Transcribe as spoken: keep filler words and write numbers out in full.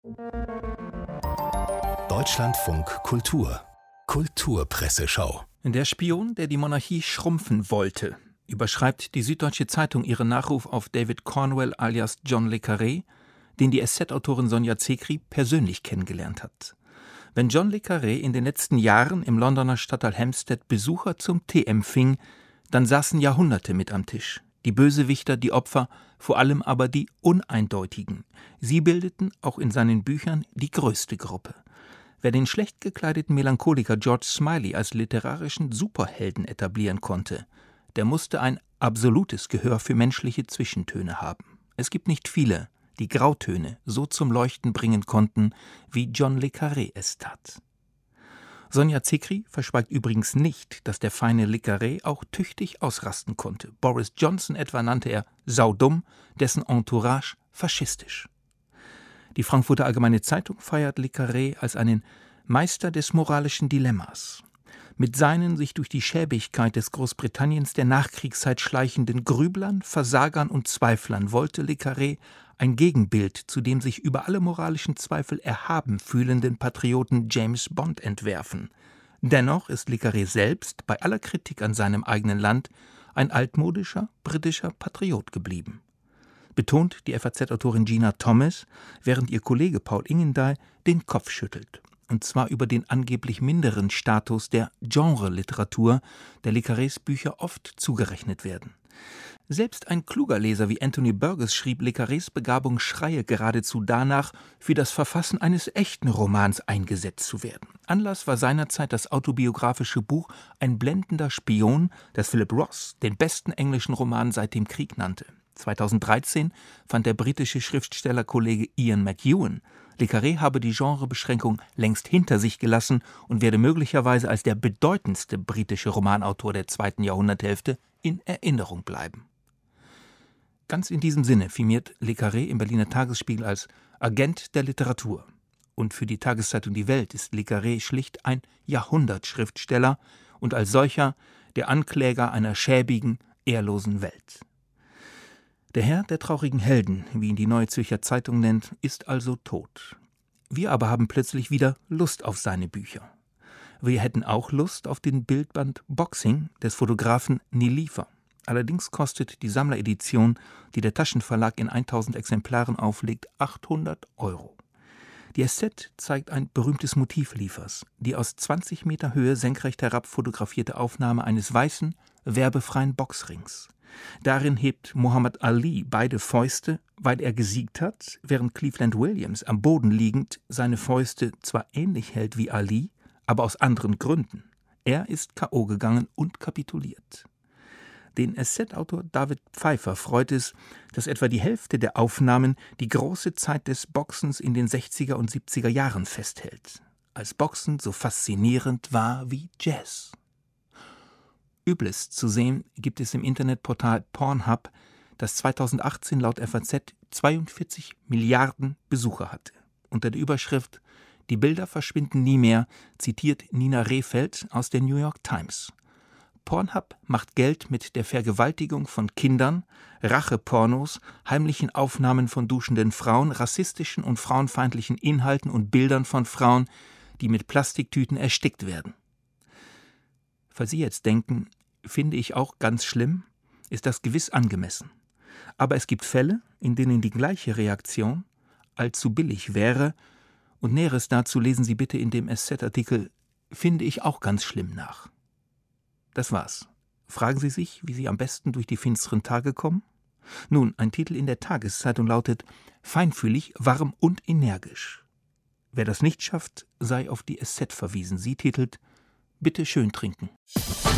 Deutschlandfunk Kultur Kulturpresseschau. Der Spion, der die Monarchie schrumpfen wollte, überschreibt die Süddeutsche Zeitung ihren Nachruf auf David Cornwell alias John le Carré, den die S Z-Autorin Sonja Zekri persönlich kennengelernt hat. Wenn John le Carré in den letzten Jahren im Londoner Stadtteil Hampstead Besucher zum Tee empfing, dann saßen Jahrhunderte mit am Tisch. Die Bösewichter, die Opfer, vor allem aber die Uneindeutigen. Sie bildeten auch in seinen Büchern die größte Gruppe. Wer den schlecht gekleideten Melancholiker George Smiley als literarischen Superhelden etablieren konnte, der musste ein absolutes Gehör für menschliche Zwischentöne haben. Es gibt nicht viele, die Grautöne so zum Leuchten bringen konnten, wie John le Carré es tat. Sonja Zekri verschweigt übrigens nicht, dass der feine le Carré auch tüchtig ausrasten konnte. Boris Johnson etwa nannte er saudumm, dessen Entourage faschistisch. Die Frankfurter Allgemeine Zeitung feiert le Carré als einen Meister des moralischen Dilemmas. Mit seinen sich durch die Schäbigkeit des Großbritanniens der Nachkriegszeit schleichenden Grüblern, Versagern und Zweiflern wollte le Carré ein Gegenbild zu dem sich über alle moralischen Zweifel erhaben fühlenden Patrioten James Bond entwerfen. Dennoch ist le Carré selbst bei aller Kritik an seinem eigenen Land ein altmodischer britischer Patriot geblieben. Betont die F A Z-Autorin Gina Thomas, während ihr Kollege Paul Ingendey den Kopf schüttelt. Und zwar über den angeblich minderen Status der Genre-Literatur, der le Carrés Bücher oft zugerechnet werden. Selbst ein kluger Leser wie Anthony Burgess schrieb, le Carrés Begabung schreie geradezu danach, für das Verfassen eines echten Romans eingesetzt zu werden. Anlass war seinerzeit das autobiografische Buch Ein blendender Spion, das Philip Ross den besten englischen Roman seit dem Krieg nannte. zweitausenddreizehn fand der britische Schriftstellerkollege Ian McEwan, le Carré habe die Genrebeschränkung längst hinter sich gelassen und werde möglicherweise als der bedeutendste britische Romanautor der zweiten Jahrhunderthälfte in Erinnerung bleiben. Ganz in diesem Sinne firmiert le Carré im Berliner Tagesspiegel als Agent der Literatur. Und für die Tageszeitung Die Welt ist le Carré schlicht ein Jahrhundertschriftsteller und als solcher der Ankläger einer schäbigen, ehrlosen Welt. Der Herr der traurigen Helden, wie ihn die Neue Zürcher Zeitung nennt, ist also tot. Wir aber haben plötzlich wieder Lust auf seine Bücher. Wir hätten auch Lust auf den Bildband Boxing des Fotografen Neil Liefer. Allerdings kostet die Sammleredition, die der Taschenverlag in tausend Exemplaren auflegt, achthundert Euro. Die S Z zeigt ein berühmtes Motiv Liefers, die aus zwanzig Meter Höhe senkrecht herab fotografierte Aufnahme eines weißen, werbefreien Boxrings. Darin hebt Muhammad Ali beide Fäuste, weil er gesiegt hat, während Cleveland Williams am Boden liegend seine Fäuste zwar ähnlich hält wie Ali, aber aus anderen Gründen. Er ist K O gegangen und kapituliert. Den S Z-Autor David Pfeiffer freut es, dass etwa die Hälfte der Aufnahmen die große Zeit des Boxens in den sechziger und siebziger Jahren festhält. Als Boxen so faszinierend war wie Jazz. Übles zu sehen gibt es im Internetportal Pornhub, das zweitausendachtzehn laut F A Z zweiundvierzig Milliarden Besucher hatte. Unter der Überschrift »Die Bilder verschwinden nie mehr« zitiert Nina Rehfeld aus der New York Times. Pornhub macht Geld mit der Vergewaltigung von Kindern, Rachepornos, heimlichen Aufnahmen von duschenden Frauen, rassistischen und frauenfeindlichen Inhalten und Bildern von Frauen, die mit Plastiktüten erstickt werden. Falls Sie jetzt denken, finde ich auch ganz schlimm, ist das gewiss angemessen. Aber es gibt Fälle, in denen die gleiche Reaktion allzu billig wäre, und Näheres dazu lesen Sie bitte in dem S Z-Artikel »Finde ich auch ganz schlimm« nach. Das war's. Fragen Sie sich, wie Sie am besten durch die finsteren Tage kommen? Nun, ein Titel in der Tageszeitung lautet »Feinfühlig, warm und energisch«. Wer das nicht schafft, sei auf die S Z verwiesen. Sie titelt »Bitte schön trinken«.